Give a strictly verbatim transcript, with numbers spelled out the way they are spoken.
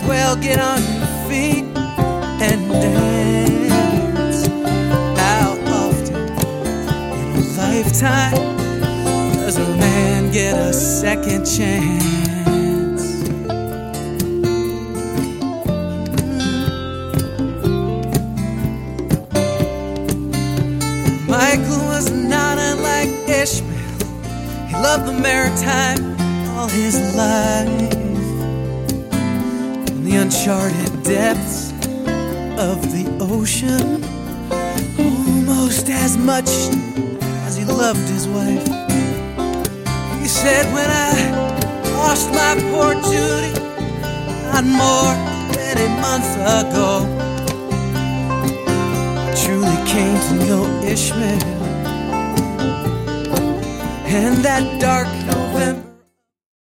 well get on your feet and dance. How often in a lifetime does a man get a second chance? Michael was not unlike Ishmael. He loved the maritime all his life, in the uncharted depths of the ocean, almost as much as he loved his wife. He said, when I lost my poor Judy, not more than a month ago, I truly came to know Ishmael. And that dark November